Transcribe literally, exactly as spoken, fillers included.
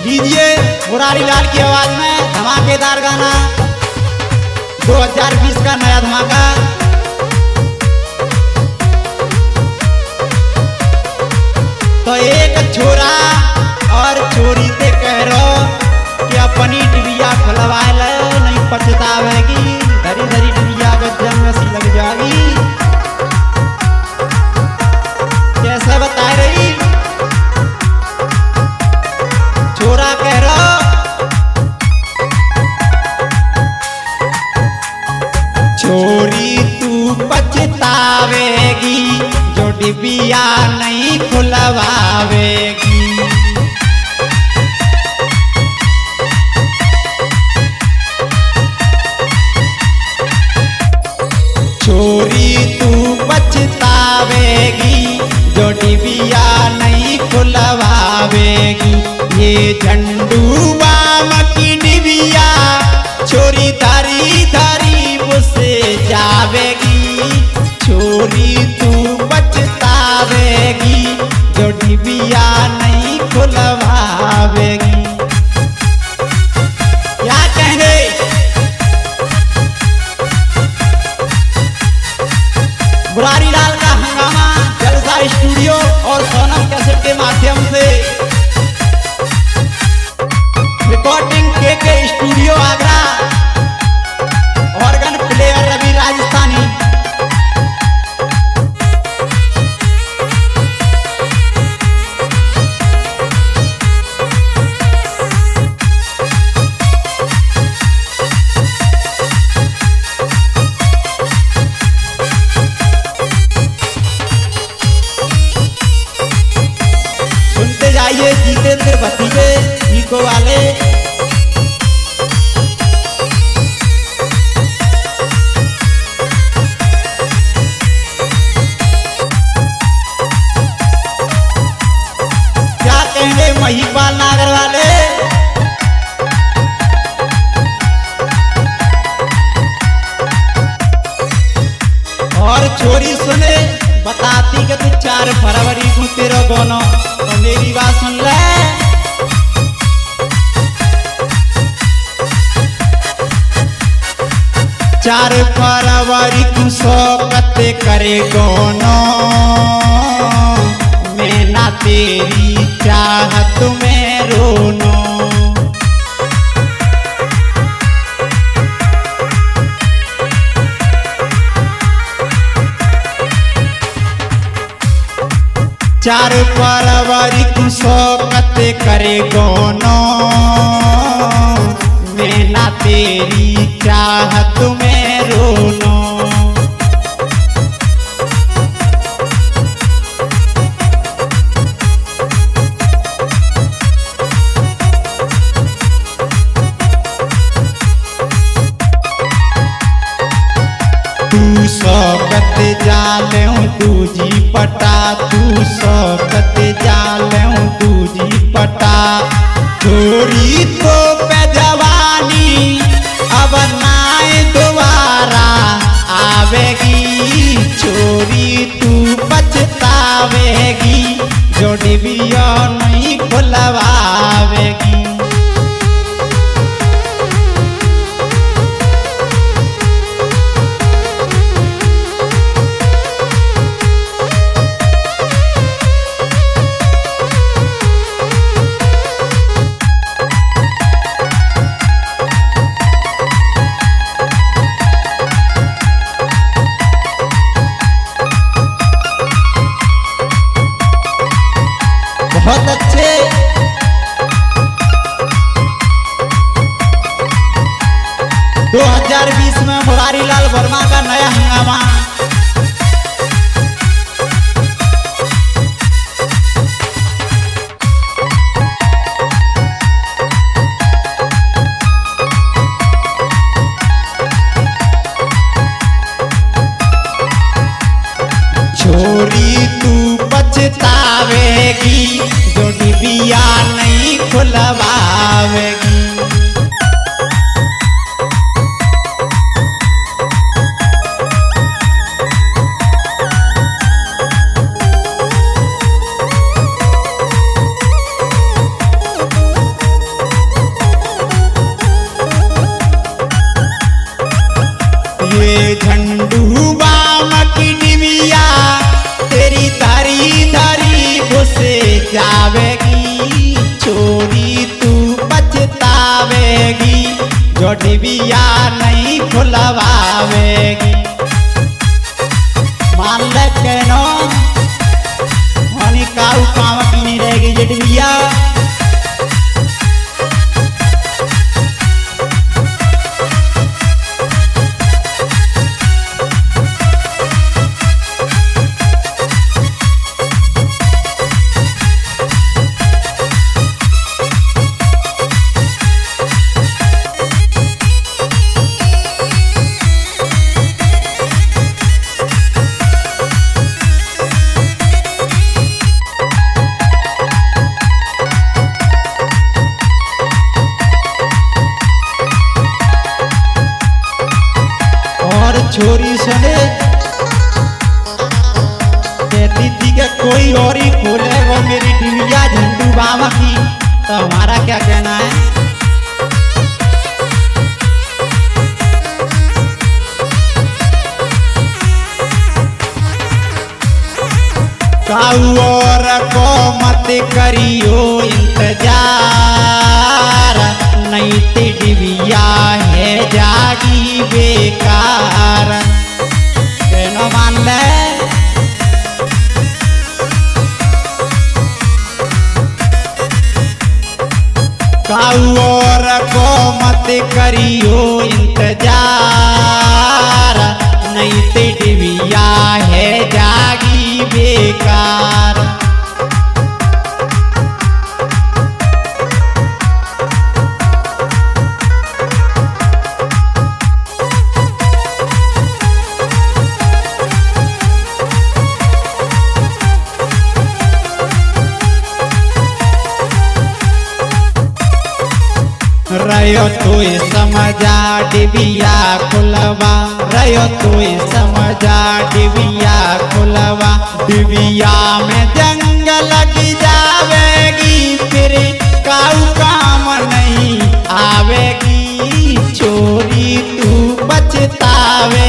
लीजिए मुरारी लाल की आवाज में धमाकेदार गाना दो हज़ार बीस का नया धमाका। तो एक छोरा और छोरी से कह रहो कि अपनी डिबिया खुलवाए ले, नहीं पछतावेगी, धरी धरी डिबिया को जंग सी लग जाएगी। कैसे बता रही छोरा कह रहा छोरी तू पछतावेगी जो डिबिया नहीं खुलवावेगी। छोरी तू पछतावेगी जो डिबिया नहीं खुलवावेगी। ये झंडू बाम की डिबिया छोरी धारी धारी मुझसे जावेगी। छोरी तू पछतावेगी जो डिबिया नहीं खुलवावेगी। क्या कहेंगे मुरारी लाल का हंगामा जलसा स्टूडियो और सोनम कैसेट के माध्यम से रिकॉर्डिंग के के studio Agra, organ player Ravi Rajasthani. सुनते जाइए जितेंद्र भतीजे इको वाले। क्या कहेंगे महिपाल नागर वाले। और छोरी सुने बताती कि तू चार फरवरी को तेरा गोनो, तो मेरी बात सुन ले। चार फरवरी को शौकत करे गोनो, मैं ना तेरी चाहत में रोनो। चार फरवरी को शौकत करे गोनो, मैं ना तेरी चाहत में रोनो। तू शौकत जाले तू जी पटा, तू शौकत जाले तू जी पटा। छोरी तो पे जवानी अब नाए दोबारा आवेगी। छोरी तू पछतावेगी जो डिबिया नहीं खुलवावेगी। बहुत अच्छे दो हज़ार बीस में मुरारी लाल वर्मा का नया हंगामा। छोरी तू पछतावेगी जो डिबिया नहीं खुलवावेगी। जावेगी, चोरी तू पछतावेगी, जो डिबिया नहीं खुलवावेगी। मान ले कहनो काऊ काम की नहीं रहेगी ये डिबिया। छोरी सुने कहती थी कि कोई और ही खोले वो मेरी डिबिया झंडू बाबा की, तो हमारा क्या कहना है। काऊ और को मत करियो इंतजार, नहीं ते डिबिया है जागी बेकार। कहनो मान ले काऊ और को मत करियो इंतजार, नहीं ते डिबिया है जागी बेकार। रयो तू समझा डिबिया खुलवा, रयो तू समझा डिबिया खुलवा, डिबिया में जंग लग जावेगी, फिर काऊ काम नहीं आवेगी, चोरी तू पछतावे